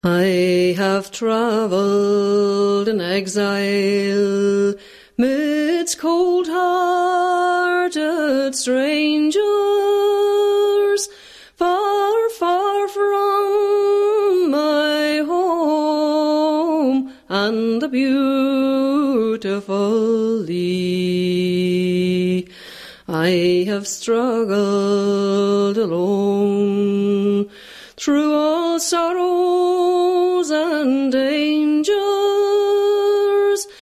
I have travelled in exile midst cold-hearted strangers, far, far from my home and the beautiful Lee. I have struggled alone through all sorrows and dangers,